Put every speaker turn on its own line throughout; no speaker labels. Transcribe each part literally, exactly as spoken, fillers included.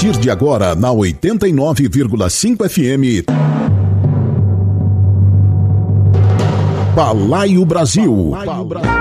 partir de agora, na oitenta e nove vírgula cinco F M, Balaio Brasil. Balaio Brasil.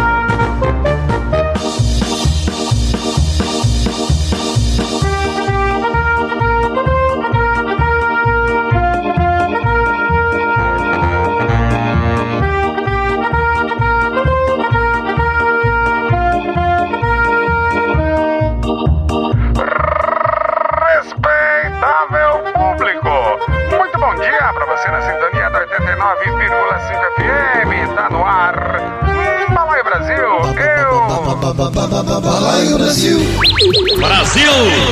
Na sintonia da oitenta e nove vírgula cinco F M, tá no ar. Hum, Balaio Brasil, eu.
Balaio Brasil.
Brasil!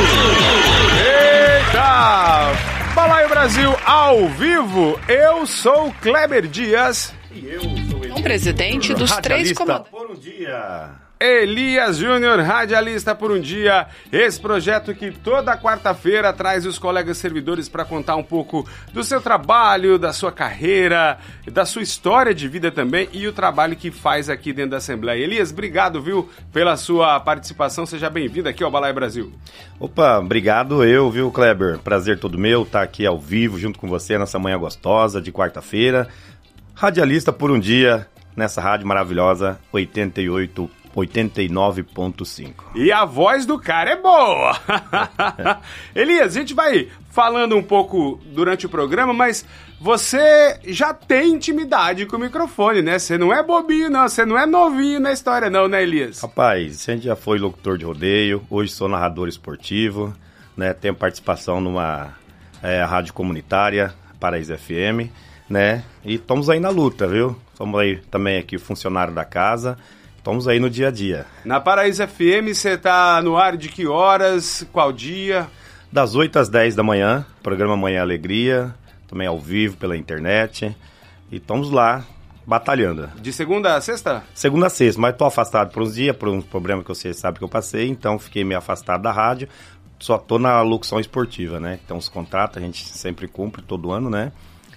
Eita! Balaio Brasil ao vivo. Eu sou o Kleber Dias.
E eu sou o presidente dos três comandantes.
Por um dia. Elias Júnior, radialista por um dia, esse projeto que toda quarta-feira traz os colegas servidores para contar um pouco do seu trabalho, da sua carreira, da sua história de vida também e o trabalho que faz aqui dentro da Assembleia. Elias, obrigado, viu, pela sua participação, seja bem-vindo aqui ao Balaio Brasil.
Opa, obrigado eu, viu, Kleber, prazer todo meu estar aqui ao vivo junto com você nessa manhã gostosa de quarta-feira, radialista por um dia, nessa rádio maravilhosa oitenta e oito oitenta e nove ponto cinco.
E a voz do cara é boa! Elias, a gente vai falando um pouco durante o programa, mas você já tem intimidade com o microfone, né? Você não é bobinho, não. Você não é novinho na história, não, né, Elias?
Rapaz, a gente já foi locutor de rodeio, hoje sou narrador esportivo, né? Tenho participação numa é, rádio comunitária, Paraíso F M, né? E estamos aí na luta, viu? Somos aí também aqui funcionário da casa. Estamos aí no dia a dia.
Na Paraíso F M, você tá no ar de que horas? Qual dia?
Das oito às dez da manhã, programa Manhã Alegria, também ao vivo pela internet. E estamos lá, batalhando.
De segunda a sexta?
Segunda a sexta, mas tô afastado por uns dias, por um problema que você sabe que eu passei, então fiquei meio afastado da rádio. Só tô na locução esportiva, né? Então os contratos a gente sempre cumpre todo ano, né?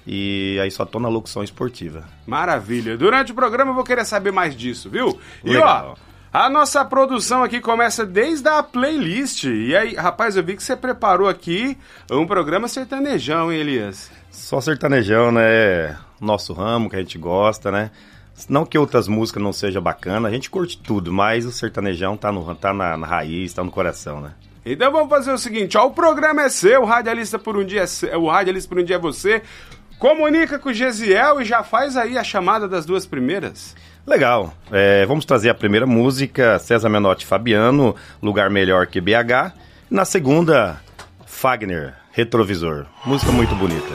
E aí só tô na locução esportiva.
Maravilha. Durante o programa eu vou querer saber mais disso, viu?
Legal.
E ó, a nossa produção aqui começa desde a playlist. E aí, rapaz, eu vi que você preparou aqui um programa sertanejão, hein, Elias?
Só sertanejão, né? Nosso ramo que a gente gosta, né? Não que outras músicas não sejam bacanas, a gente curte tudo, mas o sertanejão tá, no, tá na, na raiz, tá no coração, né?
Então vamos fazer o seguinte, ó, o programa é seu, o Radialista por um dia é seu, o Radialista por um dia é você. Comunica com o Gesiel e já faz aí a chamada das duas primeiras.
Legal. É, vamos trazer a primeira música, César Menotti e Fabiano, Lugar Melhor que B H. Na segunda, Fagner, Retrovisor. Música muito bonita.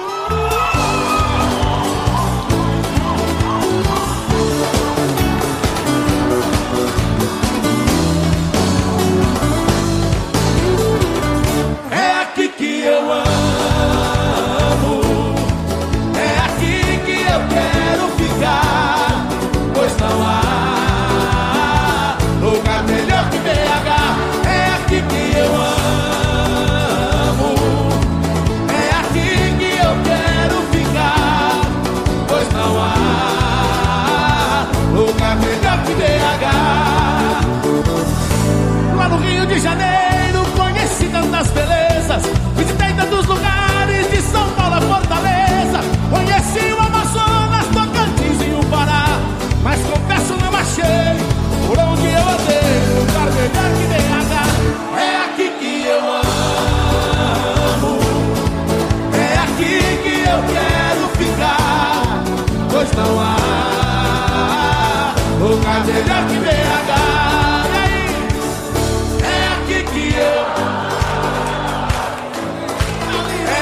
De Janeiro, conheci tantas belezas, visitei tantos lugares de São Paulo a Fortaleza, conheci o Amazonas, Tocantins e o Pará, mas confesso não achei por onde eu andei, lugar melhor que B H. É aqui que eu amo, é aqui que eu quero ficar, pois não há lugar melhor que B H. É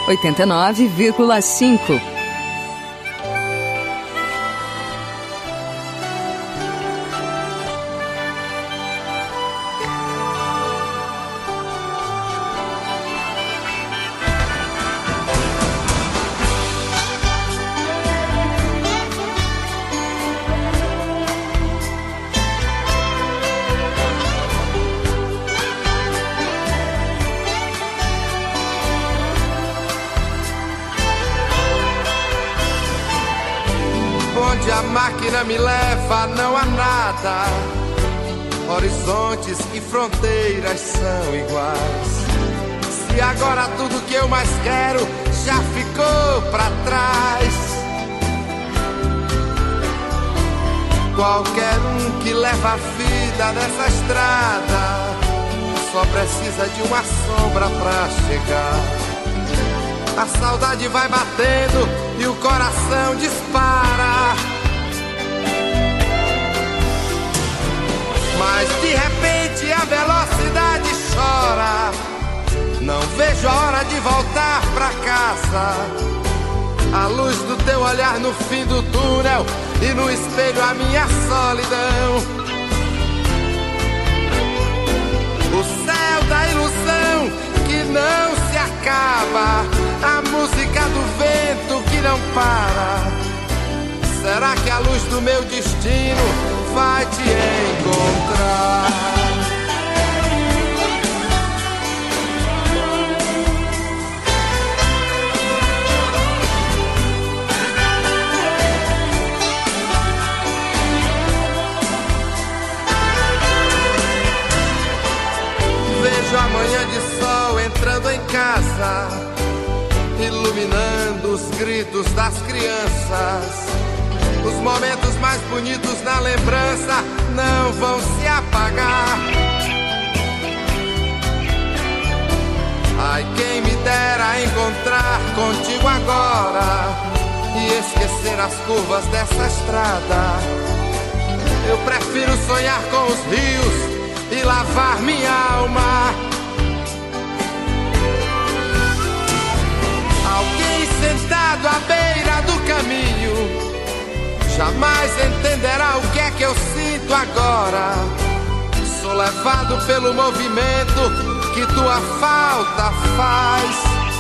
oitenta e nove vírgula cinco.
Onde a máquina me leva não há nada, horizontes e fronteiras são iguais. Se agora tudo que eu mais quero já ficou pra trás, qualquer um que leva a vida nessa estrada só precisa de uma sombra pra chegar. A saudade vai batendo e o coração dispara, mas de repente a velocidade chora. Não vejo a hora de voltar pra casa. A luz do teu olhar no fim do túnel e no espelho a minha solidão. O céu da ilusão que não se acaba, a música do vento que não para. Será que a luz do meu destino vai te encontrar? Vejo a manhã de sol entrando em casa, iluminando os gritos das crianças. Os momentos mais bonitos na lembrança não vão se apagar. Ai, quem me dera encontrar contigo agora e esquecer as curvas dessa estrada. Eu prefiro sonhar com os rios e lavar minha alma. Alguém sentado à beira do caminho jamais entenderá o que é que eu sinto agora. Sou levado pelo movimento que tua falta faz.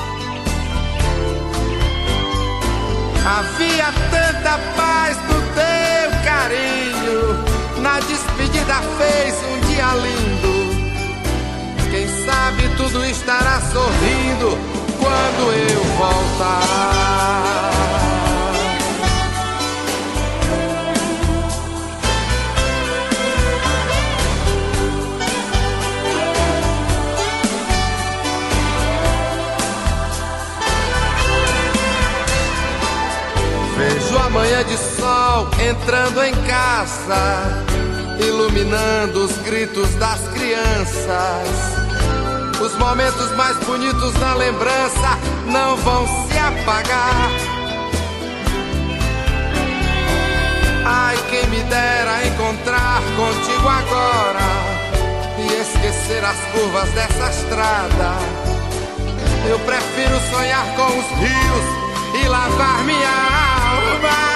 Havia tanta paz no teu carinho, na despedida fez um dia lindo. Quem sabe tudo estará sorrindo quando eu voltar. Vejo a manhã de sol entrando em casa, iluminando os gritos das crianças. Os momentos mais bonitos na lembrança não vão se apagar. Ai, quem me dera encontrar contigo agora e esquecer as curvas dessa estrada. Eu prefiro sonhar com os rios e lavar minha alma.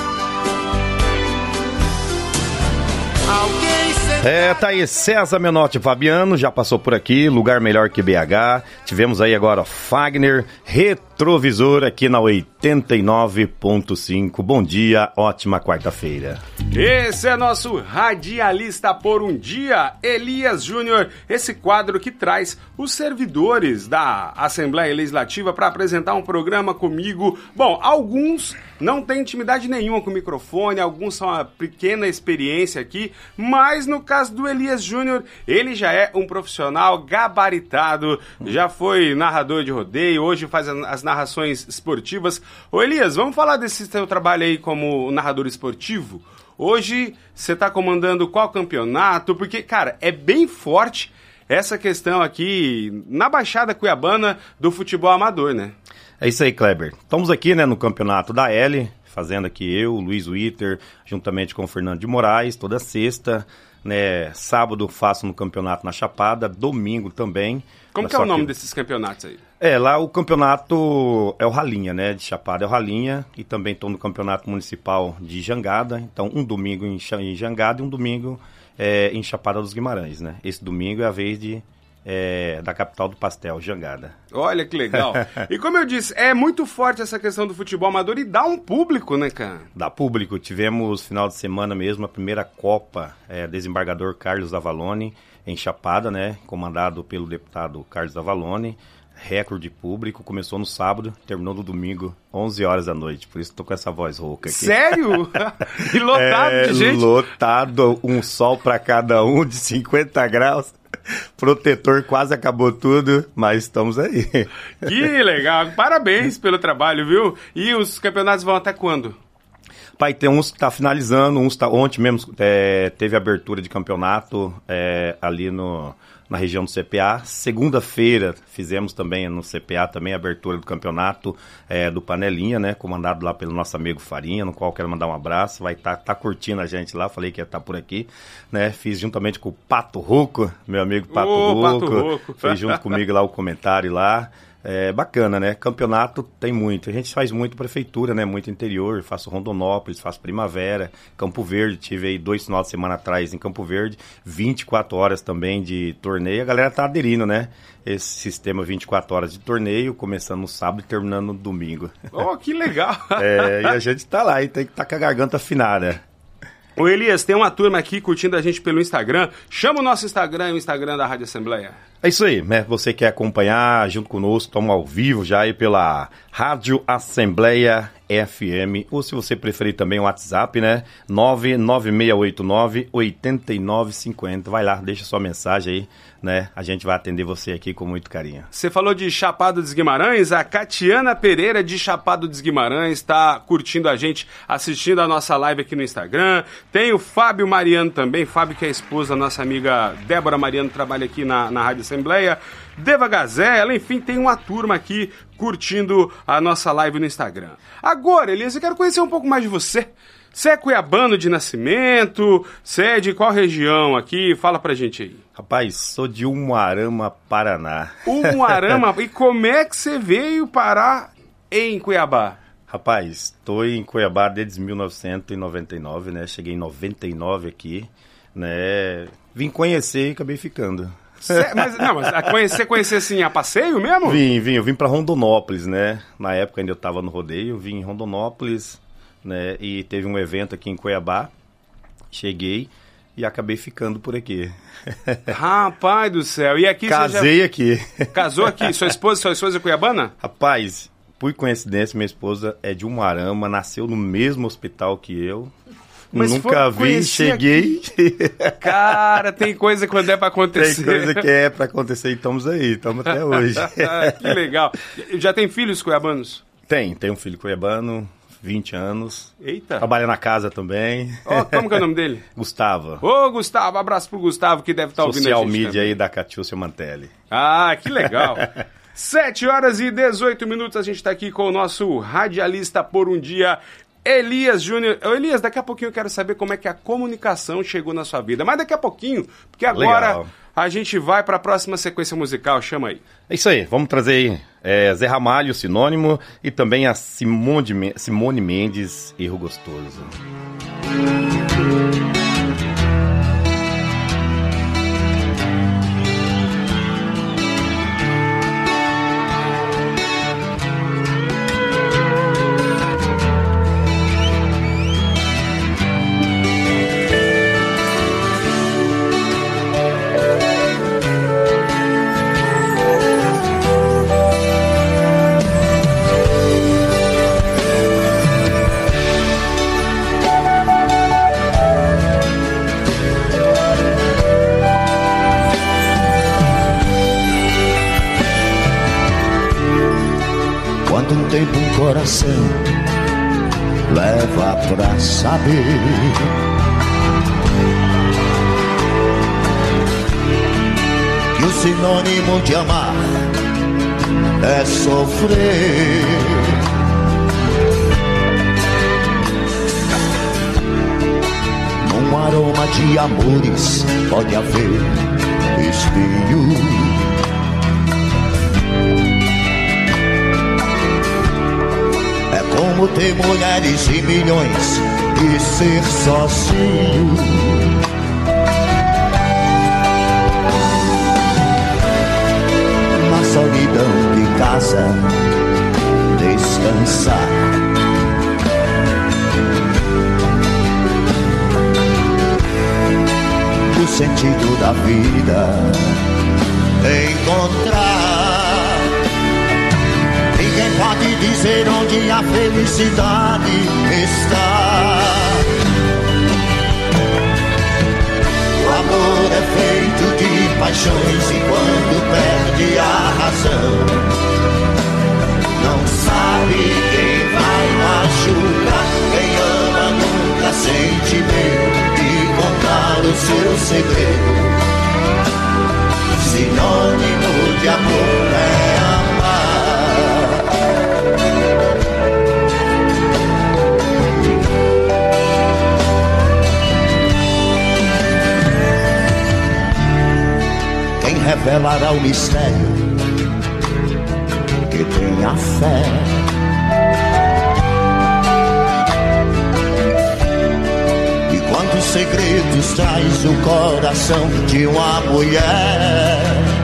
Alguém se...
É, tá aí César Menotti Fabiano, já passou por aqui, lugar melhor que B H. Tivemos aí agora Fagner, Retrovisor aqui na oitenta e nove ponto cinco. Bom dia, ótima quarta-feira.
Esse é nosso Radialista por um Dia, Elias Júnior, esse quadro que traz os servidores da Assembleia Legislativa para apresentar um programa comigo. Bom, alguns não têm intimidade nenhuma com o microfone, alguns são uma pequena experiência aqui, mas no caso do Elias Júnior, ele já é um profissional gabaritado, já foi narrador de rodeio, hoje faz as narrações esportivas. Ô Elias, vamos falar desse seu trabalho aí como narrador esportivo? Hoje você está comandando qual campeonato? Porque, cara, é bem forte essa questão aqui na Baixada Cuiabana do futebol amador, né?
É isso aí, Kleber. Estamos aqui, né, no campeonato da L, fazendo aqui eu, o Luiz Witter, juntamente com o Fernando de Moraes, toda sexta, né? Sábado faço no campeonato na Chapada, domingo também.
Como que é o nome que... desses campeonatos aí?
É, lá o campeonato é o Ralinha, né? De Chapada é o Ralinha. E também estou no campeonato municipal de Jangada. Então, um domingo em, em Jangada e um domingo é, em Chapada dos Guimarães, né? Esse domingo é a vez de... É, da capital do pastel, Jangada.
Olha que legal. E como eu disse, é muito forte essa questão do futebol amador e dá um público, né, cara?
Dá público. Tivemos final de semana mesmo a primeira Copa é, Desembargador Carlos Avalone em Chapada, né? Comandado pelo deputado Carlos Avalone. Recorde público, começou no sábado, terminou no domingo, onze horas da noite. Por isso tô com essa voz rouca aqui.
Sério? E lotado
é,
de gente?
Lotado, um sol para cada um de cinquenta graus. Protetor quase acabou tudo, mas estamos aí.
Que legal, parabéns pelo trabalho, viu? E os campeonatos vão até quando?
Pai, tem uns que tá finalizando, uns tá... Ontem mesmo é, teve abertura de campeonato é, ali no, na região do C P A. Segunda-feira fizemos também no C P A também a abertura do campeonato é, do Panelinha, né? Comandado lá pelo nosso amigo Farinha, no qual quero mandar um abraço. Vai estar tá, tá curtindo a gente lá, falei que ia estar tá por aqui, né? Fiz juntamente com o Pato Ruco, meu amigo Pato
Ô,
Ruco.
Pato Ruco.
Fez junto comigo lá o comentário lá. É bacana, né? Campeonato tem muito. A gente faz muito prefeitura, né? Muito interior. Faço Rondonópolis, faço Primavera, Campo Verde. Tive aí dois finais de semana atrás em Campo Verde. vinte e quatro horas também de torneio. A galera tá aderindo, né? Esse sistema vinte e quatro horas de torneio, começando no sábado e terminando no domingo.
Oh, que legal!
É, e a gente tá lá e tem que estar tá com a garganta afinada.
Ô Elias, tem uma turma aqui curtindo a gente pelo Instagram. Chama o nosso Instagram e o Instagram da Rádio Assembleia.
É isso aí, né? Você quer acompanhar junto conosco, estamos ao vivo já aí pela Rádio Assembleia F M, ou se você preferir também o WhatsApp, né? nove nove seis oito nove, oito nove cinco zero. Vai lá, deixa sua mensagem aí, né? A gente vai atender você aqui com muito carinho.
Você falou de Chapada dos Guimarães, a Catiana Pereira de Chapada dos Guimarães está curtindo a gente, assistindo a nossa live aqui no Instagram. Tem o Fábio Mariano também, Fábio que é a esposa da nossa amiga Débora Mariano, trabalha aqui na, na Rádio Assembleia. Deva Gazela, enfim, tem uma turma aqui curtindo a nossa live no Instagram. Agora, Elias, eu quero conhecer um pouco mais de você. Você é cuiabano de nascimento? Você é de qual região aqui? Fala pra gente aí.
Rapaz, sou de Umuarama, Paraná.
Umuarama? E como é que você veio parar em Cuiabá?
Rapaz, estou em Cuiabá desde mil novecentos e noventa e nove, né? Cheguei em noventa e nove aqui, né? Vim conhecer e acabei ficando.
Cê, mas, não, mas conhecer, conhecer assim, a passeio mesmo?
Vim, vim, eu vim pra Rondonópolis, né? Na época ainda eu tava no rodeio, vim em Rondonópolis, né? E teve um evento aqui em Cuiabá, cheguei e acabei ficando por aqui.
Rapaz do céu, e aqui
Casei
você já...
aqui.
Casou aqui? Sua esposa, sua esposa é cuiabana?
Rapaz, por coincidência, minha esposa é de Umuarama, nasceu no mesmo hospital que eu. Mas nunca vi, cheguei.
Cara, tem coisa quando é pra acontecer.
Tem coisa que é pra acontecer e estamos aí, estamos até hoje.
Que legal. Já tem filhos cuiabanos?
Tem, tem um filho cuiabano, vinte anos.
Eita.
Trabalha na casa também.
Oh, como que é o nome dele?
Gustavo.
Ô, Gustavo, abraço pro Gustavo que deve estar ouvindo a gente.
Social media
também.
aí da Catiúcia Mantelli.
Ah, que legal. sete horas e dezoito minutos, a gente tá aqui com o nosso radialista por um dia, Elias Júnior. Elias, daqui a pouquinho eu quero saber como é que a comunicação chegou na sua vida. Mas daqui a pouquinho, porque agora Legal. a gente vai para a próxima sequência musical. Chama aí.
É isso aí, vamos trazer aí é, Zé Ramalho, Sinônimo, e também a Simone, Simone Mendes, Erro Gostoso.
Quanto tempo um coração leva pra saber que o sinônimo de amar é sofrer. Num aroma
guerra de amores pode haver espinho. É como ter mulheres e milhões e ser sozinho. Na solidão de casa descansar. O sentido da vida encontrar. Ninguém pode dizer onde a felicidade está. O amor é feito de paixões e quando perde a razão, não sabe quem vai machucar. Quem ama nunca sente medo de contar o seu segredo. Sinônimo de amor é amar. Quem revelará o mistério que tem a fé? Quantos segredos traz o coração de uma mulher?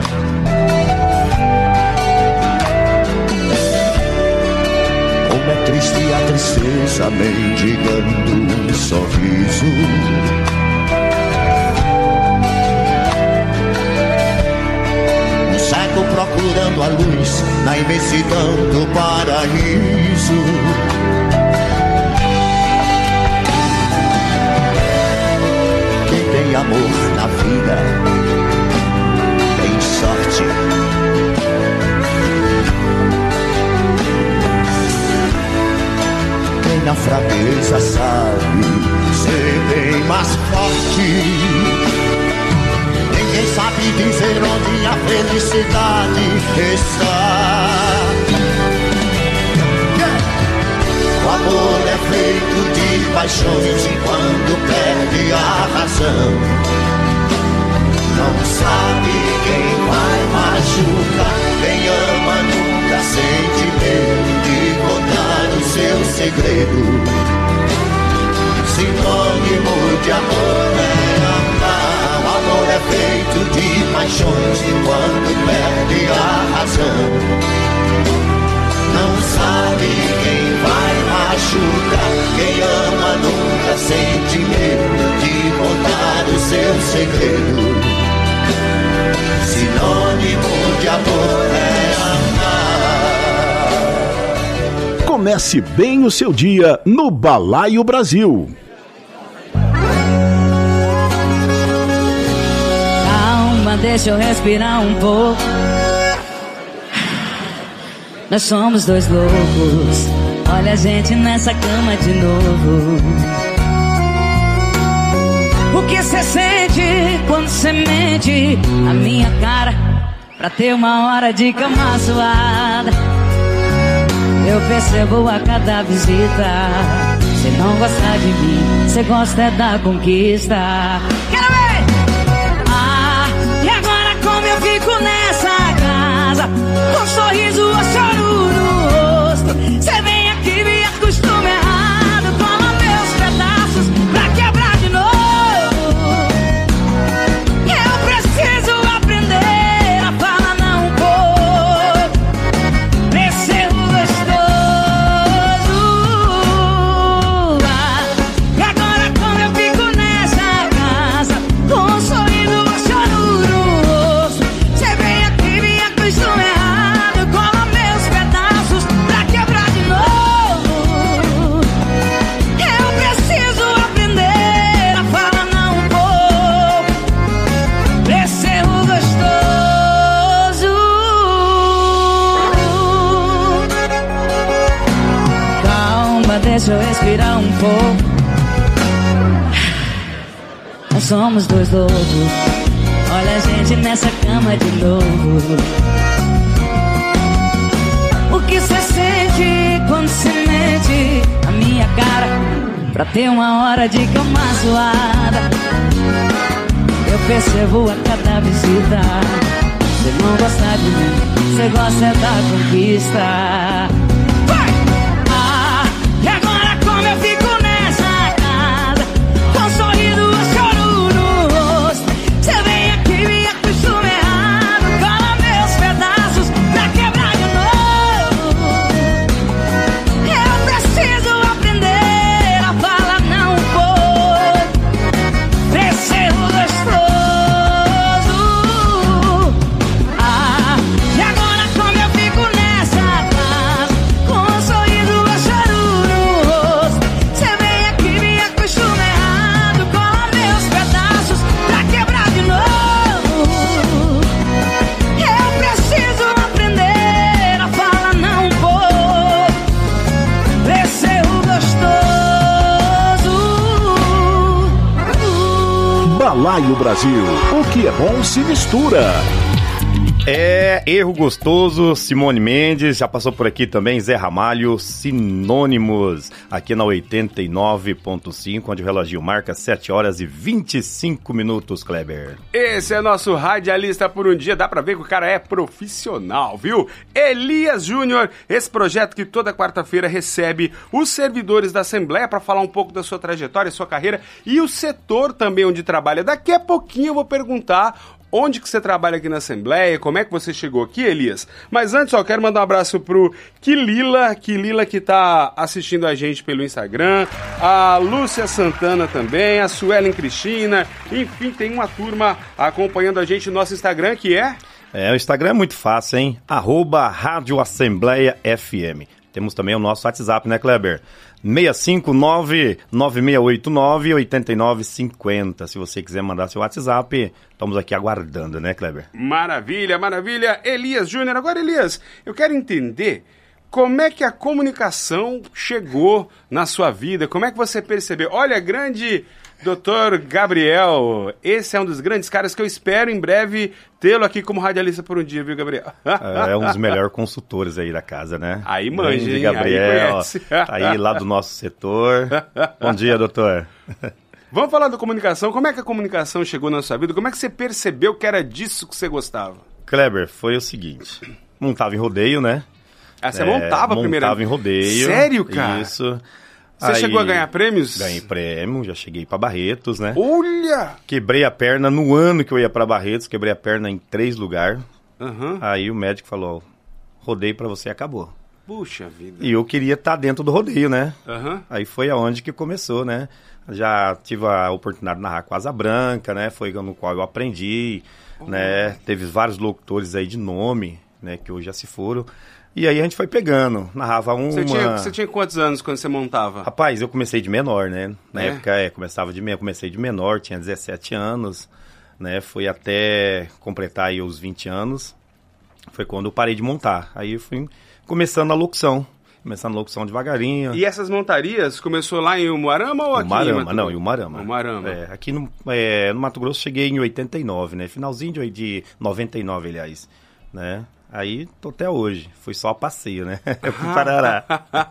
Como é triste a tristeza mendigando um sorriso. Um cego procurando a luz na imensidão do paraíso. Tem amor na vida, tem sorte. Quem na fraqueza sabe ser bem mais forte. Ninguém sabe dizer onde a felicidade está. O amor é feito de paixões e quando perde a razão, não sabe quem vai machucar. Quem ama nunca sente medo de contar o seu segredo. Sinônimo de amor é amar. O amor é feito de paixões e quando perde a razão, não sabe quem vai machucar. Quem ama nunca sente medo de contar o seu segredo. Sinônimo de amor é amar.
Comece bem o seu dia no Balaio Brasil.
Calma, deixa eu respirar um pouco. Nós somos dois loucos. Olha a gente nessa cama de novo. O que cê sente quando cê mente na minha cara pra ter uma hora de cama suada? Eu percebo a cada visita. Cê não gosta de mim, cê gosta é da conquista. Quero ver! Ah, e agora como eu fico nessa casa, com um sorriso ou choro no rosto? Cê vem aqui, me acostuma errado, toma meus pedaços pra quebrar de novo. Eu preciso aprender a falar não um pouco, pra ser gostoso. Ah, e agora como eu fico nessa casa, com um sorriso ou choro no rosto? Cê vem aqui, me acostuma errado, toma meus pedaços pra quebrar de novo. Eu preciso aprender a falar não um pouco, pra ser gostoso. Calma, deixa eu respirar um pouco. Nós somos dois loucos. Olha a gente nessa cama de novo. O que cê sente quando cê mente na minha cara pra ter uma hora de cama suada? percebo a cada visita. Você não gosta de mim, você gosta é da conquista. Vai! Ah, e agora como eu fico nessa casa, com um sorriso ou choro no rosto. Você vem aqui e me acostuma errado, cola meus pedaços pra quebrar de novo. Eu preciso aprender a falar não vou. Preciso gostoso. Ah, e agora como eu fico nessa casa, com um sorriso ou choro no rosto. Você vem aqui e me acostuma errado, cola meus pedaços pra quebrar de novo. Eu preciso aprender a falar não vou. Preciso gostoso.
Balaio Brasil, o que é bom se mistura.
É, erro gostoso, Simone Mendes, já passou por aqui também, Zé Ramalho, Sinônimos, aqui na oitenta e nove ponto cinco, onde o relógio marca sete horas e vinte e cinco minutos, Kleber.
Esse é nosso radialista por um dia, dá pra ver que o cara é profissional, viu? Elias Júnior, esse projeto que toda quarta-feira recebe os servidores da Assembleia pra falar um pouco da sua trajetória, sua carreira e o setor também onde trabalha. Daqui a pouquinho eu vou perguntar onde que você trabalha aqui na Assembleia, como é que você chegou aqui, Elias? Mas antes, ó, eu quero mandar um abraço pro Quilila, Quilila que tá assistindo a gente pelo Instagram, a Lúcia Santana também, a Suelen Cristina, enfim, tem uma turma acompanhando a gente no nosso Instagram, que é...
É, o Instagram é muito fácil, hein? Arroba Rádio Assembleia F M. Temos também o nosso WhatsApp, né, Kleber? seis cinco nove, nove seis oito nove, oito nove cinco zero. Se você quiser mandar seu WhatsApp, estamos aqui aguardando, né, Kleber?
Maravilha, maravilha. Elias Júnior. Agora, Elias, eu quero entender como é que a comunicação chegou na sua vida, como é que você percebeu? Olha, grande doutor Gabriel, esse é um dos grandes caras que eu espero em breve tê-lo aqui como radialista por um dia, viu, Gabriel?
É um dos melhores consultores aí da casa, né?
Aí manja, hein?
Gabriel,
aí,
aí lá do nosso setor. Bom dia, doutor.
Vamos falar da comunicação. Como é que a comunicação chegou na sua vida? Como é que você percebeu que era disso que você gostava?
Kleber, foi o seguinte, montava em rodeio, né?
Ah, você é, montava primeiro?
Montava em rodeio.
Sério, cara?
Isso.
Você
aí,
chegou a ganhar prêmios?
Ganhei prêmio, já cheguei pra Barretos, né?
Olha!
Quebrei a perna no ano que eu ia pra Barretos, quebrei a perna em três lugares.
Uhum.
Aí o médico falou, rodeio pra você, acabou.
Puxa vida.
E eu queria estar dentro do rodeio, né?
Uhum.
Aí foi aonde que começou, né? Já tive a oportunidade de narrar com Asa Branca, né? Foi no qual eu aprendi, uhum. né? Teve vários locutores aí de nome, né? Que hoje já se foram. E aí a gente foi pegando, narrava uma...
Você tinha, você tinha quantos anos quando você montava?
Rapaz, eu comecei de menor, né? Na
é?
época, é, começava de menor, comecei de menor, tinha dezessete anos, né? Fui até completar aí os vinte anos, foi quando eu parei de montar. Aí eu fui começando a locução, começando a locução devagarinho.
E essas montarias começou lá em Umuarama ou aqui
Umuarama,
em Mato Grosso?
não, em Umuarama.
Umuarama.
É, aqui no, é, no Mato Grosso cheguei em oitenta e nove, né? Finalzinho de, de noventa e nove, aliás, né? Aí, tô até hoje. Fui só a passeio, né? Eu fui Parará.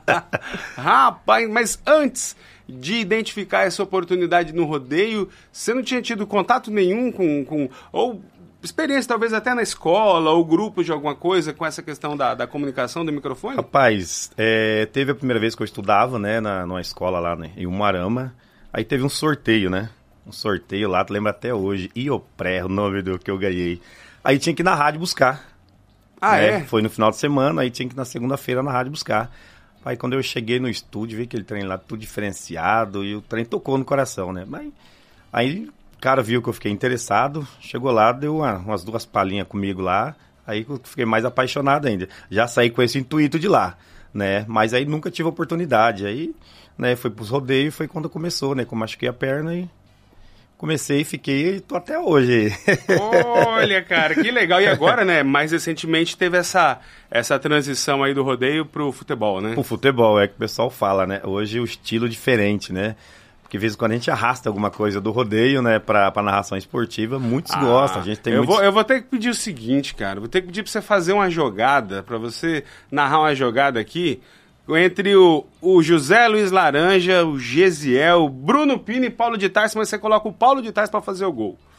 Rapaz, mas antes de identificar essa oportunidade no rodeio, você não tinha tido contato nenhum com... com ou experiência, talvez até na escola, ou grupo de alguma coisa com essa questão da, da comunicação do microfone?
Rapaz, é, teve a primeira vez que eu estudava, né? Na, numa escola lá né, em Umuarama. Aí teve um sorteio, né? Um sorteio lá, tu lembra até hoje. Iopré, o nome do que eu ganhei. Aí tinha que ir na rádio buscar.
Ah,
né?
é?
Foi no final de semana, aí tinha que ir na segunda-feira na rádio buscar. Aí quando eu cheguei no estúdio, vi aquele trem lá tudo diferenciado e o trem tocou no coração, né? Mas aí o cara viu que eu fiquei interessado, chegou lá, deu uma, umas duas palhinhas comigo lá, aí eu fiquei mais apaixonado ainda. Já saí com esse intuito de lá, né? Mas aí nunca tive oportunidade. Aí, né, foi pros rodeios, foi quando começou, né? Que eu machuquei a perna e comecei, fiquei e tô até hoje.
Olha, cara, que legal. E agora, né, mais recentemente teve essa, essa transição aí do rodeio pro futebol, né?
O futebol, é que o pessoal fala, né? Hoje o estilo diferente, né? Porque de vez em quando a gente arrasta alguma coisa do rodeio, né, pra, pra narração esportiva, muitos ah, gostam. A gente tem
eu,
muitos...
vou, eu vou ter que pedir o seguinte, cara, vou ter que pedir pra você fazer uma jogada, pra você narrar uma jogada aqui, entre o, o José Luiz Laranja, o Gesiel, o Bruno Pino e Paulo de Tarso, mas você coloca o Paulo de Tarso pra fazer o gol.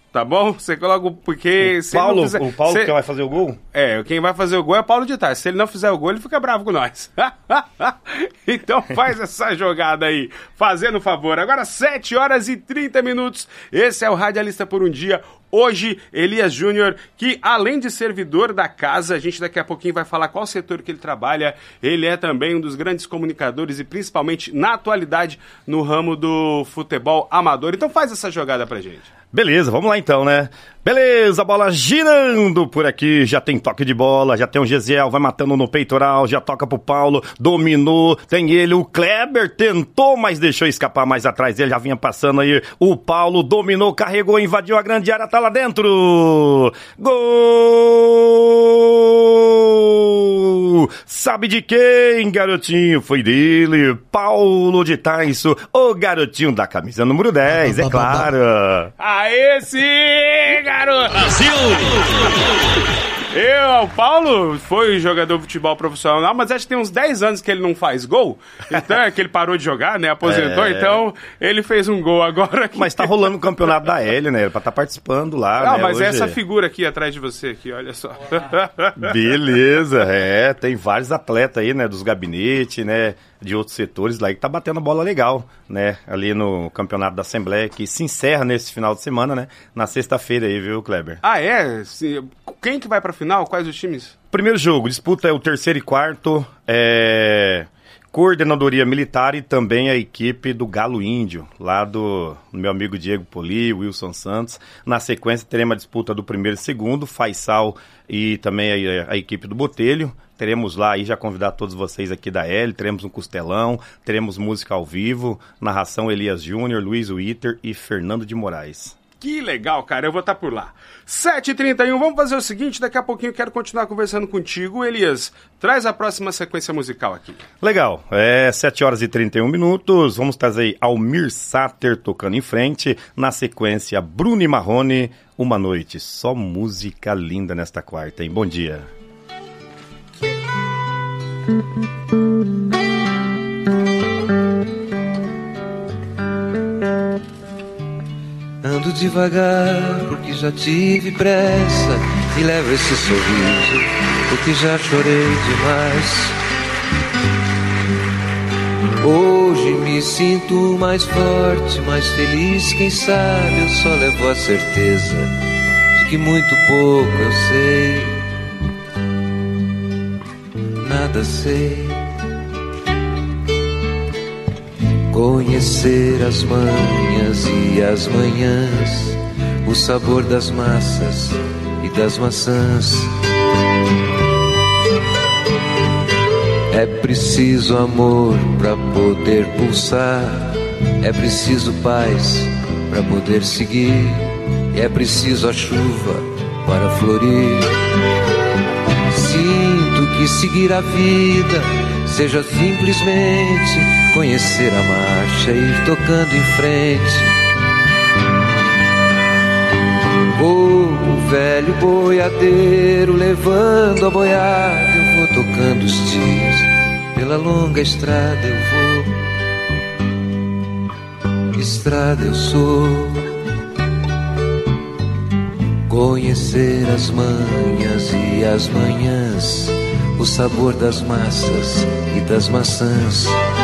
Tá bom? Você coloca o... Porque
o
se
Paulo,
ele não fizer,
o Paulo
se,
que vai fazer o gol?
É, quem vai fazer o gol é o Paulo de Tarso. Se ele não fizer o gol, ele fica bravo com nós. Então faz essa jogada aí, fazendo favor. Agora sete horas e trinta minutos. Esse é o Radialista por um Dia. Hoje, Elias Júnior, que além de servidor da casa, a gente daqui a pouquinho vai falar qual setor que ele trabalha, ele é também um dos grandes comunicadores e principalmente na atualidade no ramo do futebol amador. Então faz essa jogada pra gente.
Beleza, vamos lá então, né? Beleza, bola girando por aqui, já tem toque de bola, já tem o Gesiel, vai matando no peitoral, já toca pro Paulo, dominou, tem ele, o Kleber tentou, mas deixou escapar mais atrás dele, já vinha passando aí, o Paulo dominou, carregou, invadiu a grande área, tá lá dentro, gol! Sabe de quem, garotinho? Foi dele, Paulo de Tarso, o garotinho da camisa número dez, é claro.
Aê sim, garoto! Brasil! Eu, o Paulo foi jogador de futebol profissional, mas acho que tem uns dez anos que ele não faz gol. Então é que ele parou de jogar, né? Aposentou, é... então ele fez um gol agora. Aqui.
Mas tá rolando o campeonato da L, né? Pra estar tá participando lá,
Não,
né?
mas
hoje...
é essa figura aqui atrás de você, aqui, olha só.
Beleza, é. Tem vários atletas aí, né? Dos gabinetes, né? De outros setores lá que tá batendo bola legal, né? Ali no campeonato da Assembleia, que se encerra nesse final de semana, né? Na sexta-feira aí, viu, Kleber?
Ah, é? Quem que vai pra final? Quais os times?
Primeiro jogo, disputa é o terceiro e quarto, é... Coordenadoria Militar e também a equipe do Galo Índio, lá do meu amigo Diego Poli, Wilson Santos. Na sequência teremos a disputa do primeiro e segundo, Faisal e também a, a equipe do Botelho. Teremos lá aí, já convidar todos vocês aqui da L, teremos um costelão, teremos música ao vivo, narração Elias Júnior, Luiz Witter e Fernando de Moraes.
Que legal, cara, eu vou estar por lá. sete e trinta e um, vamos fazer o seguinte, daqui a pouquinho eu quero continuar conversando contigo. Elias, traz a próxima sequência musical aqui.
Legal, é sete horas e trinta e um minutos, vamos trazer aí Almir Sater tocando em frente, na sequência Bruno e Marrone, Uma Noite, só música linda nesta quarta, hein? Bom dia.
Ando devagar porque já tive pressa e levo esse sorriso porque já chorei demais. Hoje me sinto mais forte, mais feliz, quem sabe eu só levo a certeza de que muito pouco eu sei, nada sei. Conhecer as manhas e as manhãs, o sabor das massas e das maçãs. É preciso amor pra poder pulsar, é preciso paz pra poder seguir, e é preciso a chuva para florir. Sinto que seguir a vida seja simplesmente conhecer a marcha e ir tocando em frente. Vou o velho boiadeiro levando a boiada, eu vou tocando os dias, pela longa estrada eu vou, estrada eu sou. Conhecer as manhas e as manhãs, o sabor das massas e das maçãs.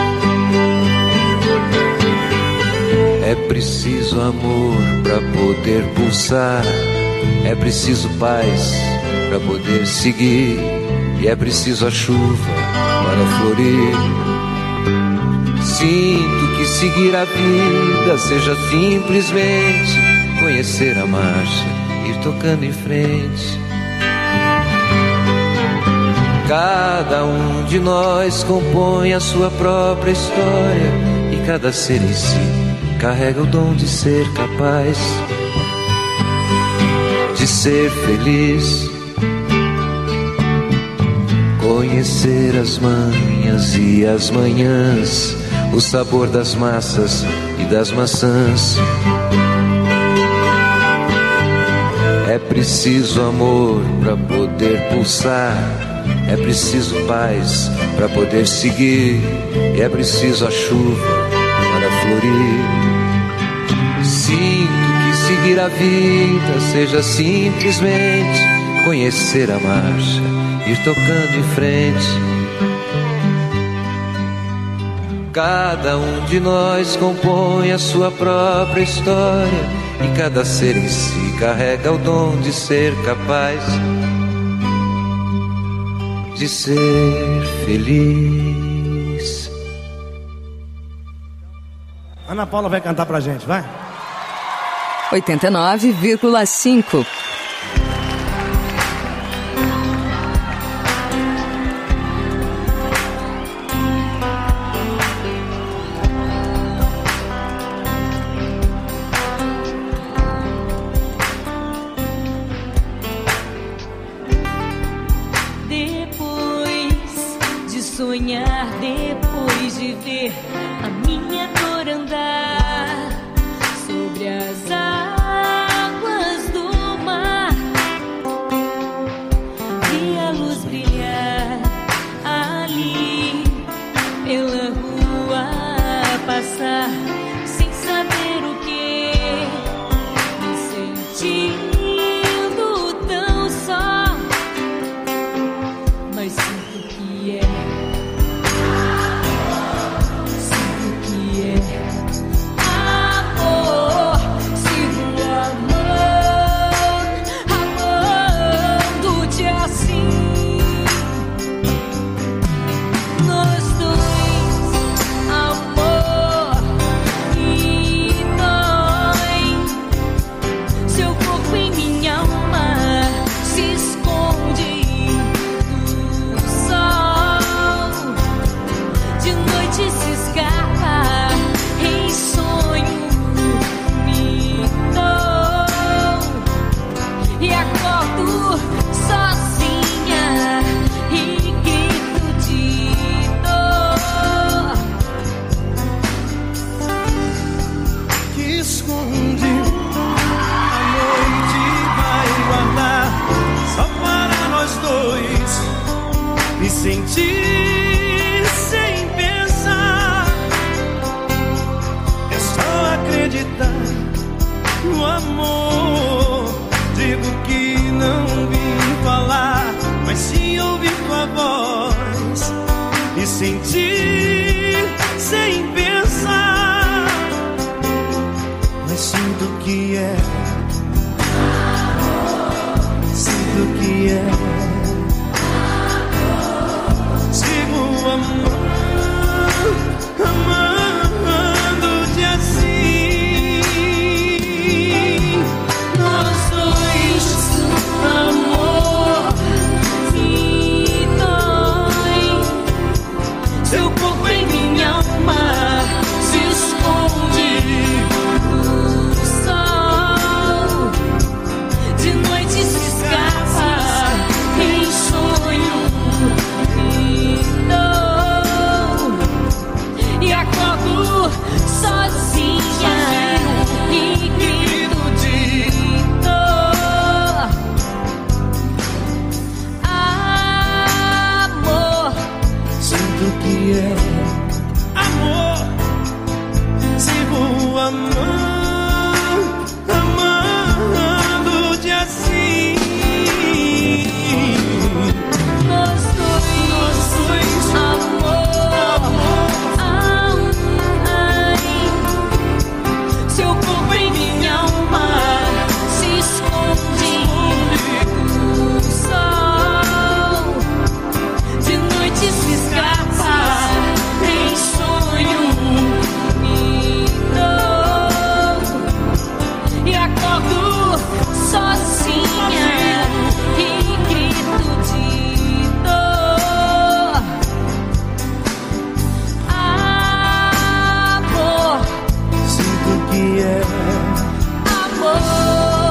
É preciso amor pra poder pulsar, é preciso paz pra poder seguir, e é preciso a chuva para florir. Sinto que seguir a vida seja simplesmente conhecer a marcha, ir tocando em frente. Cada um de nós compõe a sua própria história, e cada ser em si carrega o dom de ser capaz de ser feliz. Conhecer as manhas e as manhãs, o sabor das massas e das maçãs. É preciso amor pra poder pulsar, é preciso paz pra poder seguir, e é preciso a chuva para florir. Sinto que seguir a vida seja simplesmente conhecer a marcha, ir tocando em frente. Cada um de nós compõe a sua própria história e cada ser em si carrega o dom de ser capaz de ser feliz.
Ana Paula vai cantar pra gente, vai?
oitenta e nove vírgula cinco.
Sonhar depois de ver a minha dor andar sobre as águas do mar, vi a luz brilhar ali pela rua passar, sem saber o que, me sentindo tão só, mas sinto que é
sentir sem pensar, é só acreditar no amor. Digo que não vim falar, mas sim ouvir tua voz e sentir sem pensar, mas sinto que é, sinto que é. Amando, amando-te assim, nós dois, amor, e dói. Seu corpo em minha alma se esconde no sol, de noite se escapa em sonho. E acordo sozinha e grito de dor. Amor, sinto que é amor. Sigo amando, amando-te assim. Nós dois, nós dois, amor, amor. Seu corpo em minha alma se esconde no sol, de noite se escapa em sonho, me dou e acordo sozinha e grito de dor. Amor, sinto que é amor.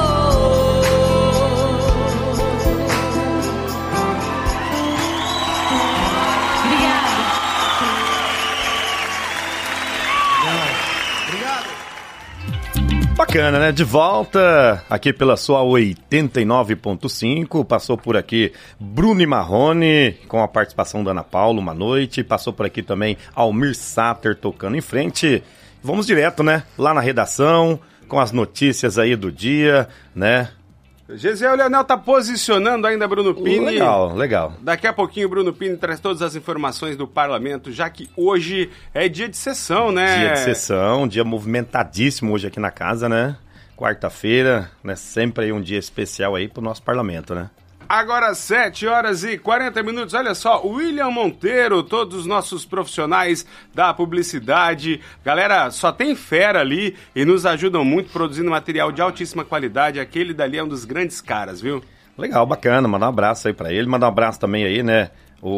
Obrigada.
Obrigado. Bacana, né? De volta aqui pela sua oitenta e nove ponto cinco. Passou por aqui Bruno e Marrone com a participação da Ana Paula, Uma Noite. Passou por aqui também Almir Sater tocando em frente. Vamos direto, né? Lá na redação com as notícias aí do dia, né?
Gesiel Leonel tá posicionando ainda Bruno Pini.
Legal, legal.
Daqui a pouquinho o Bruno Pini traz todas as informações do parlamento, já que hoje é dia de sessão, né?
Dia de sessão, dia movimentadíssimo hoje aqui na casa, né? Quarta-feira, né? Sempre aí um dia especial aí pro nosso parlamento, né?
Agora sete horas e quarenta minutos, olha só, William Monteiro, todos os nossos profissionais da publicidade, galera, só tem fera ali e nos ajudam muito produzindo material de altíssima qualidade, aquele dali é um dos grandes caras, viu?
Legal, bacana, mandar um abraço aí pra ele, mandar um abraço também aí, né,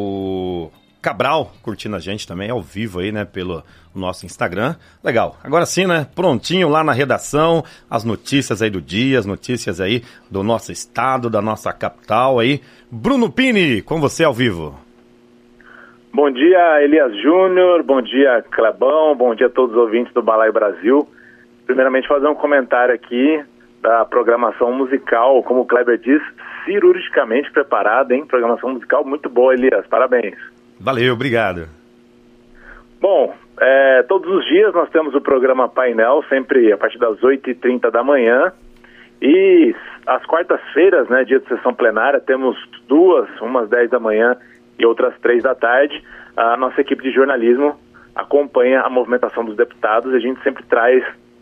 o Cabral curtindo a gente também ao vivo aí, né, pelo nosso Instagram. Legal, agora sim, né, prontinho lá na redação, as notícias aí do dia, as notícias aí do nosso estado, da nossa capital aí. Bruno Pini, com você ao vivo.
Bom dia, Elias Júnior, bom dia, Clebão, bom dia a todos os ouvintes do Balaio Brasil. Primeiramente fazer um comentário aqui da programação musical, como o Kleber diz, cirurgicamente preparada, hein? Programação musical muito boa, Elias, parabéns.
Valeu, obrigado.
Bom, é, todos os dias nós temos o programa Painel, sempre a partir das oito e trinta da manhã. E às quartas-feiras, né, dia de sessão plenária, temos duas, umas dez da manhã e outras três da tarde. A nossa equipe de jornalismo acompanha a movimentação dos deputados e a gente sempre traz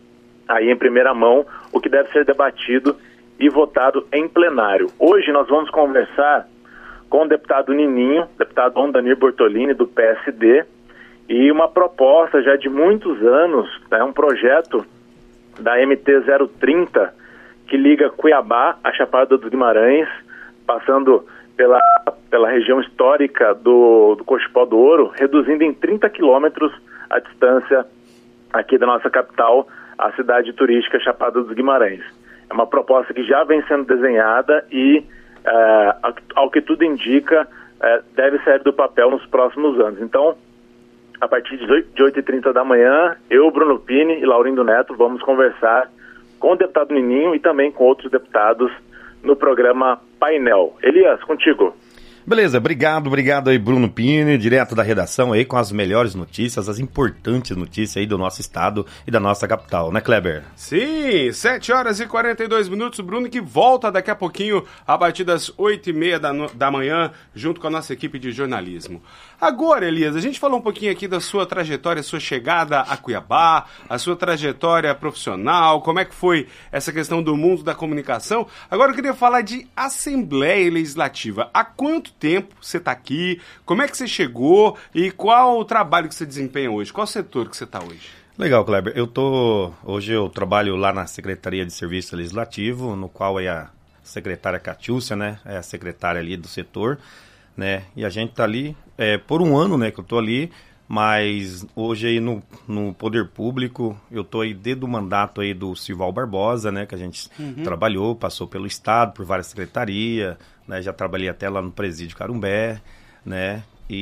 aí em primeira mão o que deve ser debatido e votado em plenário. Hoje nós vamos conversar com o deputado Nininho, deputado Dom Danilo Bortolini, do P S D, e uma proposta já de muitos anos, é né, um projeto da M T zero trinta, que liga Cuiabá a Chapada dos Guimarães, passando pela, pela região histórica do, do Cochipó do Ouro, reduzindo em trinta quilômetros a distância aqui da nossa capital, a cidade turística Chapada dos Guimarães. É uma proposta que já vem sendo desenhada e Uh, ao que tudo indica, uh, deve sair do papel nos próximos anos. Então, a partir de oito e trinta da manhã, eu, Bruno Pini e Laurindo Neto vamos conversar com o deputado Nininho e também com outros deputados no programa Painel. Elias, contigo.
Beleza, obrigado, obrigado aí Bruno Pini, direto da redação aí com as melhores notícias, as importantes notícias aí do nosso estado e da nossa capital, né, Kleber?
Sim, sete horas e quarenta e dois minutos, Bruno que volta daqui a pouquinho a partir das oito e meia da, no... da manhã, junto com a nossa equipe de jornalismo. Agora, Elias, a gente falou um pouquinho aqui da sua trajetória, sua chegada a Cuiabá, a sua trajetória profissional, como é que foi essa questão do mundo da comunicação. Agora eu queria falar de Assembleia Legislativa. Há quanto tempo você está aqui? Como é que você chegou? E qual o trabalho que você desempenha hoje? Qual setor que você está hoje?
Legal, Kleber. Eu tô... Hoje eu trabalho lá na Secretaria de Serviço Legislativo, no qual é a secretária Catiúcia, né? É a secretária ali do setor, né? E a gente tá ali é, por um ano, né? Que eu tô ali, mas hoje aí no, no Poder Público, eu tô aí desde o mandato aí do Silval Barbosa, né? Que a gente uhum. trabalhou, passou pelo Estado, por várias secretarias, né? Já trabalhei até lá no Presídio Carumbé, né?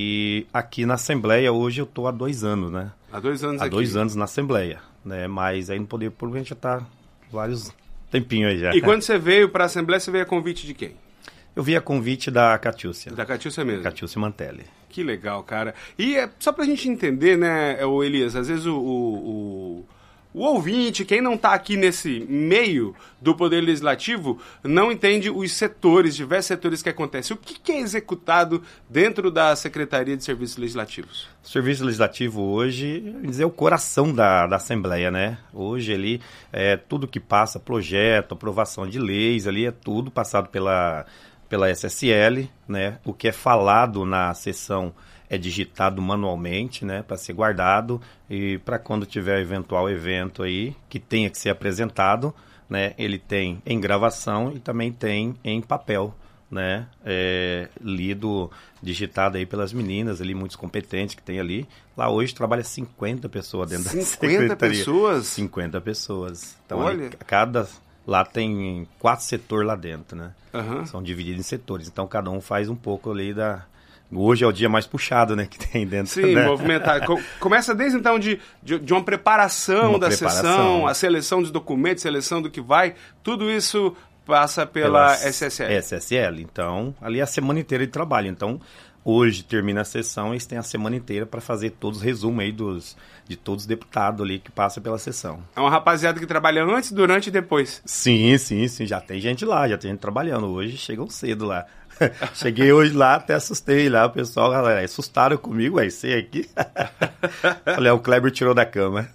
E aqui na Assembleia hoje eu tô há dois anos, né?
Há dois anos
Há
aqui.
dois anos na Assembleia, né? Mas aí no Poder Público a gente já tá vários tempinhos aí já.
E quando você veio para a Assembleia, você veio a convite de quem?
Eu vi a convite da Catiúcia.
Da Catiúcia mesmo?
Catiúcia Mantelli.
Que legal, cara. E é, só pra gente entender, né, o Elias, às vezes o, o, o, o ouvinte, quem não tá aqui nesse meio do Poder Legislativo, não entende os setores, diversos setores que acontecem. O que, que é executado dentro da Secretaria de Serviços Legislativos?
O Serviço Legislativo hoje, dizer, é o coração da, da Assembleia, né? Hoje ali, é, tudo que passa, projeto, aprovação de leis, ali é tudo passado pela... pela S S L, né? O que é falado na sessão é digitado manualmente, né? Para ser guardado e para quando tiver eventual evento aí que tenha que ser apresentado, né? Ele tem em gravação e também tem em papel, né? É, lido, digitado aí pelas meninas ali, muitos competentes que tem ali. Lá hoje trabalha cinquenta pessoas dentro da secretaria.
cinquenta pessoas?
cinquenta pessoas. Então,
olha,
ali, cada... Lá tem quatro setores lá dentro, né?
Uhum.
São divididos em setores. Então, cada um faz um pouco ali da... Hoje é o dia mais puxado, né? Que tem dentro.
Sim,
né?
movimentado. Começa desde, então, de, de, de uma preparação uma da preparação. sessão, a seleção dos documentos, seleção do que vai. Tudo isso passa pela, pela S S L.
S S L. Então, ali é a semana inteira de trabalho. Então, hoje termina a sessão e eles têm a semana inteira para fazer todos os resumos aí dos, de todos os deputados ali que passam pela sessão.
É uma rapaziada que trabalha antes, durante e depois.
Sim, sim, sim. Já tem gente lá, já tem gente trabalhando. Hoje chegam cedo lá. Cheguei hoje lá, até assustei lá, o pessoal, galera, assustaram comigo, aí sei aqui. Falei, o Kleber tirou da cama.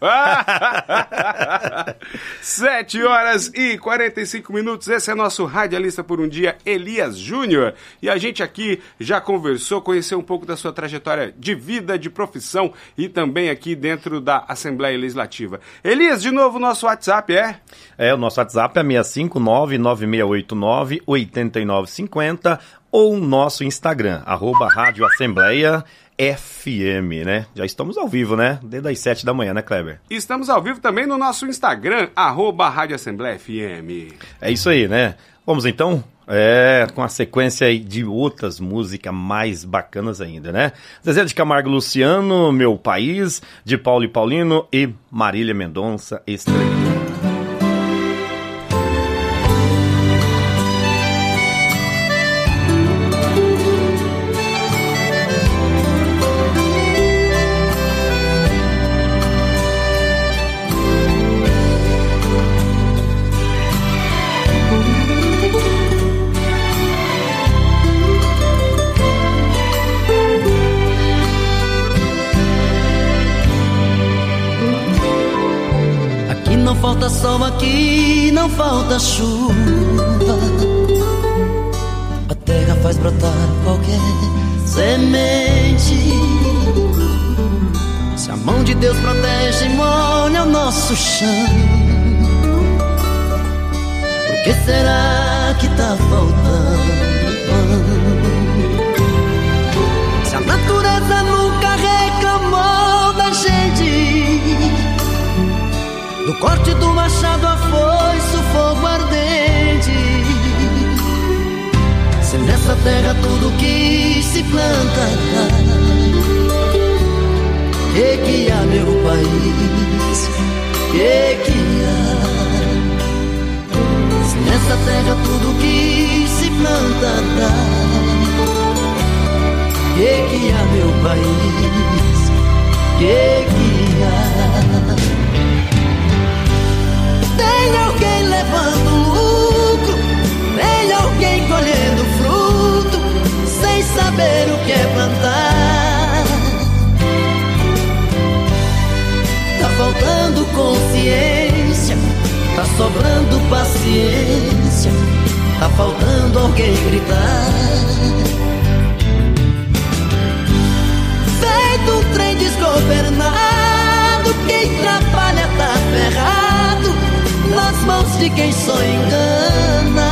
sete horas e quarenta e cinco minutos, esse é nosso radialista por um dia, Elias Júnior. E a gente aqui já conversou, conheceu um pouco da sua trajetória de vida, de profissão e também aqui dentro da Assembleia Legislativa. Elias, de novo, nosso WhatsApp é?
É, o nosso WhatsApp é seis cinco nove, nove seis oito nove, oito nove cinco zero ou o nosso Instagram, arroba Rádio Assembleia F M, né? Já estamos ao vivo, né? Desde as sete da manhã, né, Kleber?
Estamos ao vivo também no nosso Instagram, arroba Rádio Assembleia F M.
É isso aí, né? Vamos então, é, com a sequência aí de outras músicas mais bacanas ainda, né? Zezé de Camargo Luciano, Meu País, de Paulo e Paulino e Marília Mendonça, Estreito.
Falta sol aqui, não falta chuva. A terra faz brotar qualquer semente. Se a mão de Deus protege e molha o nosso chão, por que será que tá faltando pão? Se a natureza nunca reclamou da gente, do corte do machado a foice, o fogo ardente. Se nessa terra tudo que se planta dá, que que há, meu país, que que há? Se nessa terra tudo que se planta dá, que que há, meu país, que que há? Tem alguém levando lucro, tem alguém colhendo fruto, sem saber o que é plantar. Tá faltando consciência, tá sobrando paciência, tá faltando alguém gritar. Feito um trem desgovernado, quem trabalha tá ferrado nas mãos de quem só engana.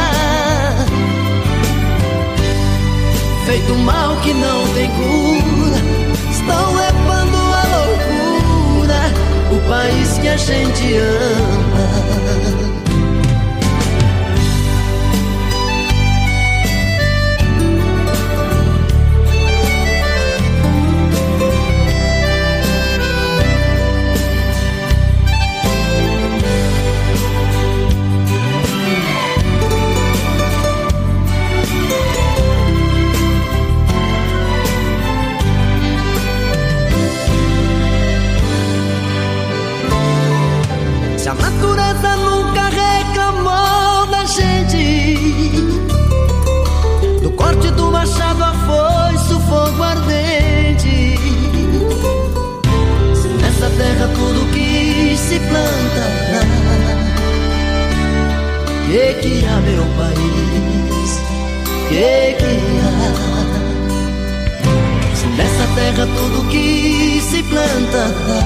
Feito mal que não tem cura, estão levando à loucura o país que a gente ama. Se a natureza nunca reclamou da gente, do corte do machado a foice, o fogo ardente. Se nessa terra tudo que se planta dá, que que há, meu país, que que há? Se nessa terra tudo que se planta dá,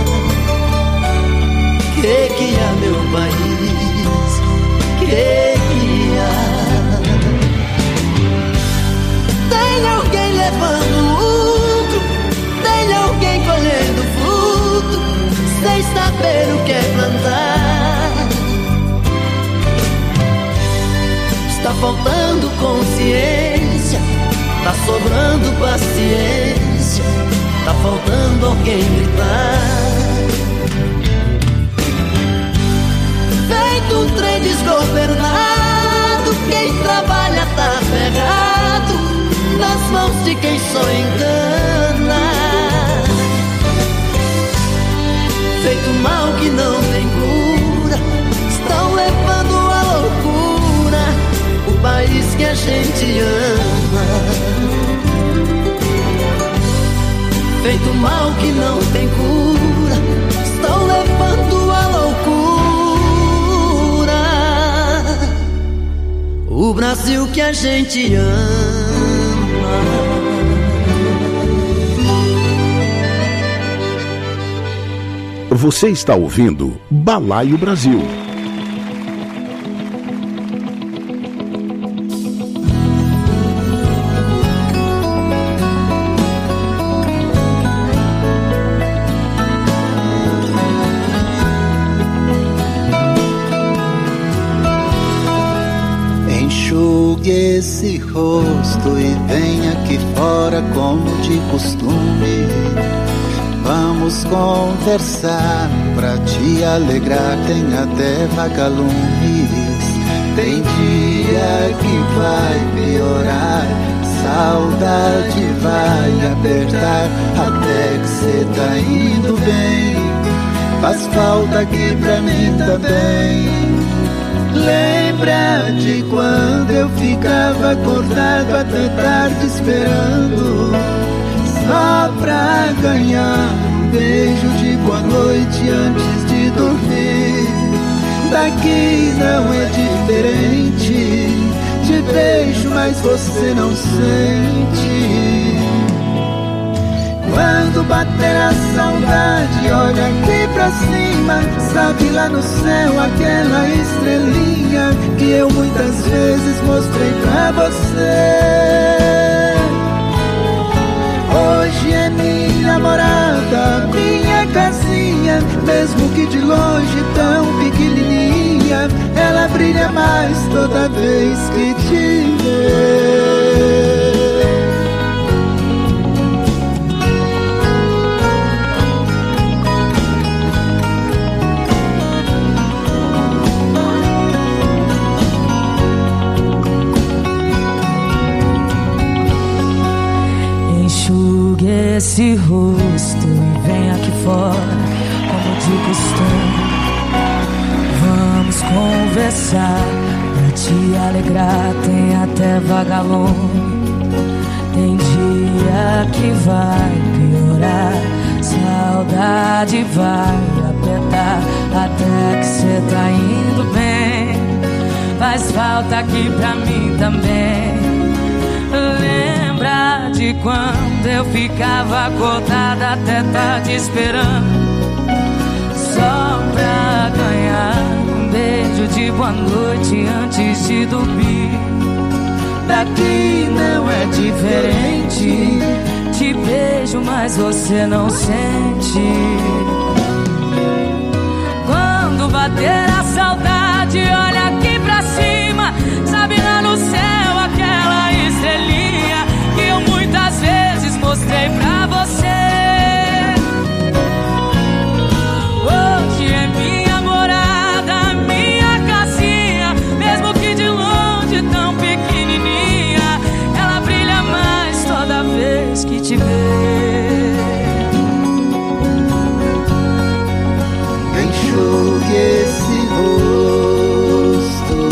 que que há, meu país, que que há? Tem alguém levando lucro, tem alguém colhendo fruto, sem saber o que é plantar. Está faltando consciência, tá sobrando paciência, tá faltando alguém gritar. Feito um trem desgovernado, quem trabalha tá ferrado nas mãos de quem só feito mal que não tem cura, estão levando a loucura o Brasil que a gente ama.
Você está ouvindo Balaio Brasil.
Enxugue esse rosto e venha aqui fora como de costume. Vamos conversar pra te alegrar, tem até vagalumes. Tem dia que vai piorar, saudade vai apertar, até que cê tá indo bem. Faz falta aqui pra mim também. Lembra de quando eu ficava acordado até tarde esperando, só pra ganhar um beijo de boa noite antes de dormir. Daqui não é diferente, te beijo mas você não sente. Quando bater a saudade, olha aqui pra cima, sabe lá no céu aquela estrelinha que eu muitas vezes mostrei pra você. Hoje é minha morada, minha casinha, mesmo que de longe tão pequenininha, ela brilha mais toda vez que te vê.
Enxugue esse rosto e vem aqui fora, como de costume. Vamos conversar pra te alegrar, tem até vagalume. Tem dia que vai piorar, saudade vai apertar, até que cê tá indo bem. Faz falta aqui pra mim também. Lembra de quando eu ficava acordada até tarde esperando, só pra ganhar um beijo de boa noite antes de dormir. Daqui não é diferente, te beijo mas você não sente. Quando bater a saudade, olha aqui pra cima, sabe lá no céu aquela estrelinha que eu muitas vezes mostrei pra você. Hoje é minha morada, minha casinha, mesmo que de longe tão pequenininha, ela brilha mais toda vez que te vê.
Enxugue esse rosto.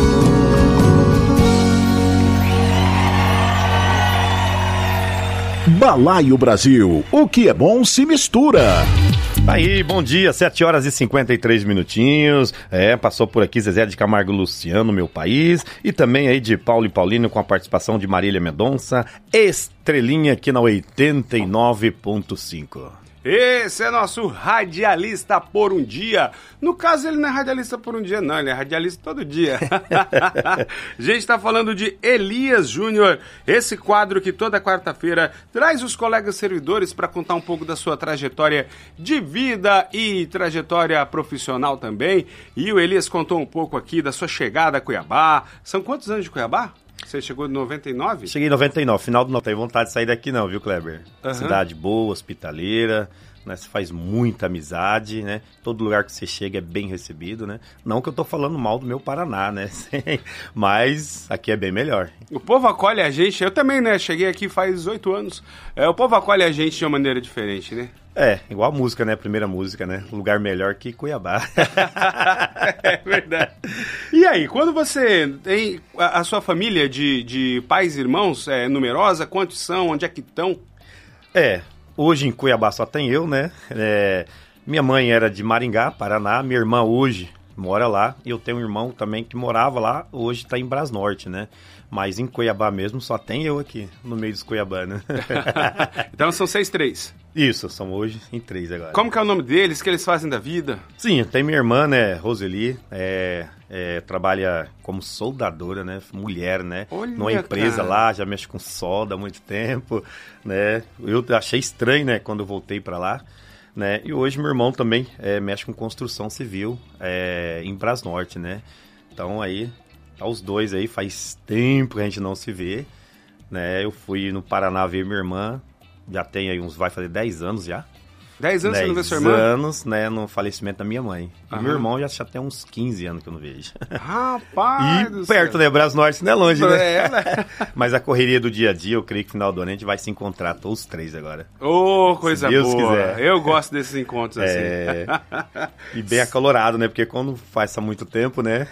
Balaio Brasil, o que é bom se mistura.
Aí, bom dia, sete horas e cinquenta e três minutinhos, é, passou por aqui Zezé de Camargo e Luciano, Meu País, e também aí de Paulo e Paulino com a participação de Marília Mendonça, Estrelinha aqui na oitenta e nove ponto cinco.
Esse é nosso radialista por um dia. No caso, ele não é radialista por um dia, não. Ele é radialista todo dia. A gente está falando de Elias Júnior, esse quadro que toda quarta-feira traz os colegas servidores para contar um pouco da sua trajetória de vida e trajetória profissional também. E o Elias contou um pouco aqui da sua chegada a Cuiabá. São quantos anos de Cuiabá? Você chegou em noventa e nove?
Cheguei em noventa e nove, final do não tenho vontade de sair daqui não, viu, Kleber? Uhum. Cidade boa, hospitaleira, né? Você faz muita amizade, né? Todo lugar que você chega é bem recebido, né? Não que eu tô falando mal do meu Paraná, né? Mas aqui é bem melhor.
O povo acolhe a gente, eu também, né? Cheguei aqui faz oito anos. É, o povo acolhe a gente de uma maneira diferente, né?
É, igual a música, né? Primeira música, né? Lugar melhor que Cuiabá.
É verdade. E aí, quando você tem a, a sua família de, de pais e irmãos é numerosa, quantos são, onde é que estão?
É, hoje em Cuiabá só tem eu, né? É, minha mãe era de Maringá, Paraná. Minha irmã hoje mora lá. E eu tenho um irmão também que morava lá, hoje está em Brasnorte, né? Mas em Cuiabá mesmo só tem eu aqui, no meio dos cuiabanos.
Então são vocês três?
Isso, são hoje em três agora.
Como que é o nome deles, o que eles fazem da vida?
Sim, tem minha irmã, né, Roseli, é, é, trabalha como soldadora, né, mulher, né,
Olha,
numa empresa
cara.
lá, já mexe com solda há muito tempo, né, eu achei estranho, né, quando eu voltei pra lá, né, e hoje meu irmão também é, mexe com construção civil é, em Brasnorte, né, então aí... Os dois aí, faz tempo que a gente não se vê, né? Eu fui no Paraná ver minha irmã, já tem aí uns, vai fazer dez anos já.
dez anos você não vê sua irmã?
dez anos, né, no falecimento da minha mãe. E
Aham.
meu irmão já, já tem uns quinze anos que eu não vejo.
Rapaz
E
do
perto,
céu.
né? Brasnorte não é longe, né?
É, né?
Mas a correria do dia a dia, eu creio que no final do ano a gente vai se encontrar todos os três agora.
Ô, oh, coisa
Se Deus
boa.
quiser.
Eu gosto desses encontros assim.
É... E bem acalorado, né? Porque quando faz há muito tempo, né?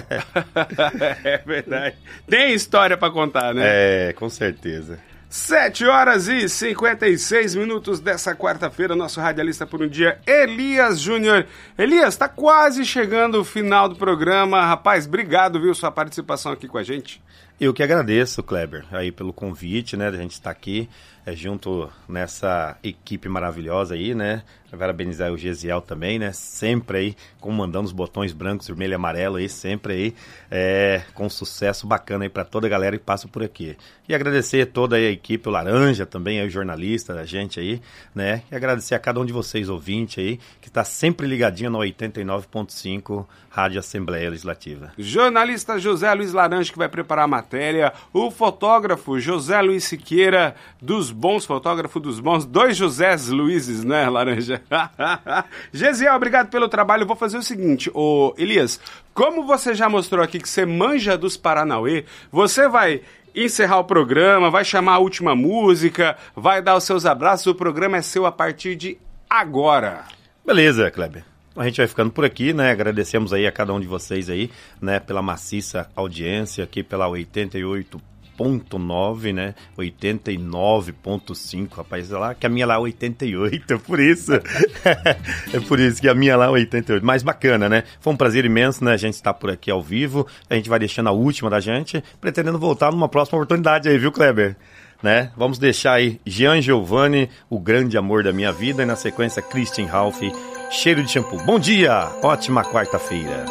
É verdade. Tem história pra contar, né?
É, com certeza.
sete horas e cinquenta e seis minutos dessa quarta-feira, nosso radialista por um dia, Elias Júnior. Elias, tá quase chegando o final do programa. Rapaz, obrigado, viu, sua participação aqui com a gente.
Eu que agradeço, Kleber, aí pelo convite, né, da gente estar aqui, é, junto nessa equipe maravilhosa aí, né, parabenizar o Gesiel também, né, sempre aí comandando os botões brancos, vermelho e amarelo aí, sempre aí, é, com sucesso bacana aí para toda a galera que passa por aqui. E agradecer toda a equipe, o Laranja também, aí, o jornalista da gente aí, né, e agradecer a cada um de vocês, ouvintes aí, que tá sempre ligadinho no oitenta e nove ponto cinco, Rádio Assembleia Legislativa.
Jornalista José Luiz Laranja, que vai preparar a matéria, o fotógrafo José Luiz Siqueira, dos bons, fotógrafo dos bons, dois Josés Luizes, né, Laranja? Gesiel, obrigado pelo trabalho. Eu vou fazer o seguinte, ô Elias, como você já mostrou aqui que você manja dos Paranauê, você vai encerrar o programa, vai chamar a última música, vai dar os seus abraços, o programa é seu a partir de agora.
Beleza, Kleber. A gente vai ficando por aqui, né? Agradecemos aí a cada um de vocês aí, né? Pela maciça audiência aqui pela oitenta e oito ponto nove, né? oitenta e nove ponto cinco, rapaz, lá que a minha lá é oitenta e oito, é por isso. É por isso que a minha lá é oitenta e oito. Mas bacana, né? Foi um prazer imenso, né? A gente estar por aqui ao vivo. A gente vai deixando a última da gente, pretendendo voltar numa próxima oportunidade aí, viu, Kleber? Né? Vamos deixar aí Jean Giovanni, o grande amor da minha vida, e na sequência Christian Ralph, Cheiro de Shampoo. Bom dia, ótima quarta-feira.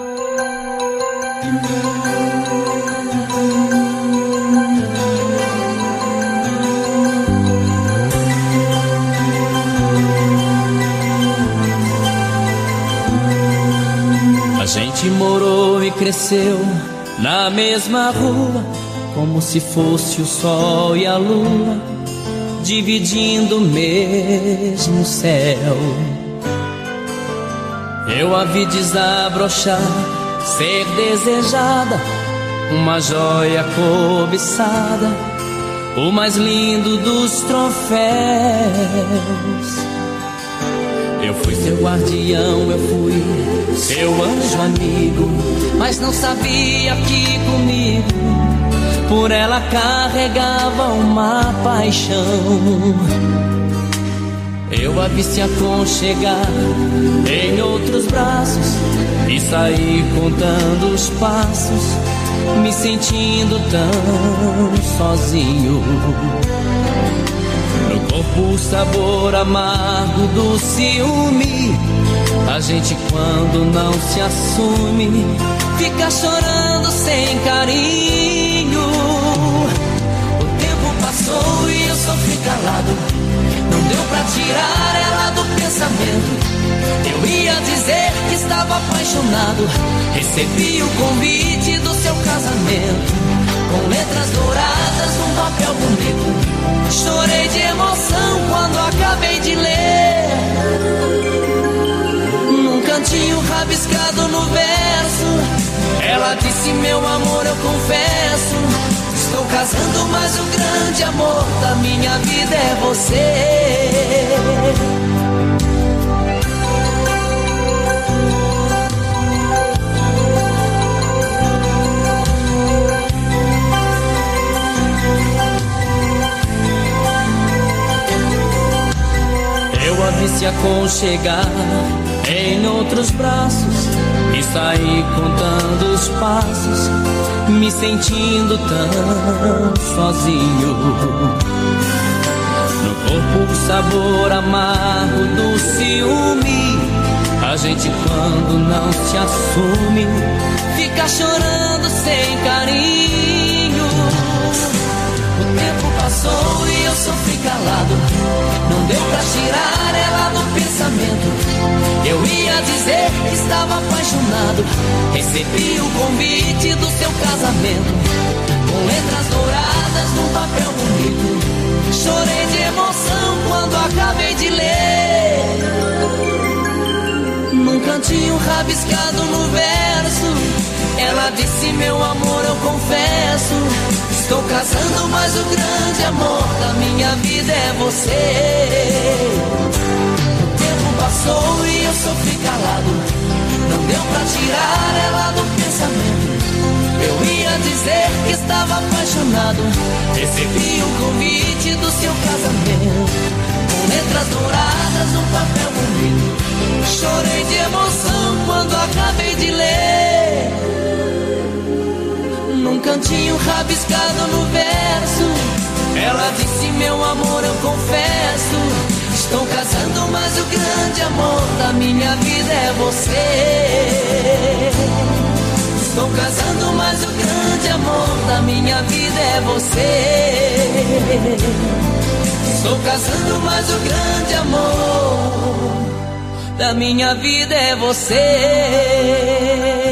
A gente morou e cresceu na mesma rua, como se fosse o sol e a lua, dividindo o mesmo céu. Eu a vi desabrochar, ser desejada, uma joia cobiçada, o mais lindo dos troféus. Eu fui seu guardião, eu fui seu anjo amigo, mas não sabia que comigo por ela carregava uma paixão. Eu a vi se aconchegar em outros braços e saí contando os passos, me sentindo tão sozinho. No corpo o sabor amargo do ciúme, a gente quando não se assume fica chorando sem carinho. O tempo passou e eu sofri calado, não deu pra tirar ela do pensamento. Eu ia dizer que estava apaixonado, recebi o convite do seu casamento, com letras douradas num papel bonito. Chorei de emoção quando acabei de ler, num cantinho rabiscado no verso, ela disse: meu amor, eu confesso, estou casando, mas o grande amor da minha vida é você. pode se aconchegar em outros braços e sair contando os passos, me sentindo tão sozinho. No corpo o sabor amargo do ciúme, a gente quando não se assume fica chorando sem carinho. O tempo passou e eu sofri calado, não deu pra tirar ela do pensamento. Eu ia dizer que estava apaixonado, recebi o convite do seu casamento, com letras douradas num papel bonito. Chorei de emoção quando acabei de ler, num cantinho rabiscado no verso, ela disse: meu amor, eu confesso, estou casando, mas o grande amor da minha vida é você. O tempo passou e eu sofri calado, não deu pra tirar ela do pensamento. Eu ia dizer que estava apaixonado, recebi o convite do seu casamento, com letras douradas num papel bonito. Chorei de emoção quando acabei de ler, num cantinho rabiscado no verso, ela disse: meu amor, eu confesso, estou casando, mas o grande amor da minha vida é você. Estou casando, mas o grande amor da minha vida é você. Estou casando, mas o grande amor da minha vida é você.